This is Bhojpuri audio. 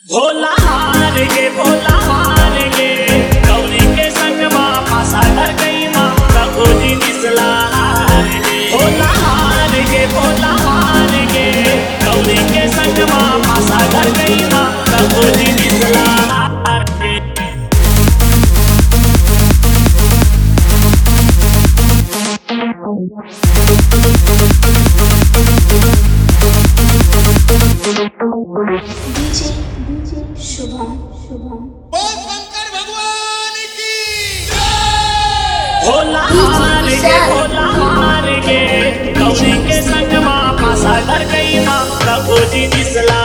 भोला हार गे गौरी के संग माँ पासा डर गई माँ प्रभु जी निसला हार गे भोला हार गे गौरी के संग माँ पासा डर गई माँ प्रभु जी निसला हार गे। डीजे शुभम बोल शंकर भगवान की जय। भोला हार गे गौरी के संग माँ पासा डर गई माँ प्रभु जी निसला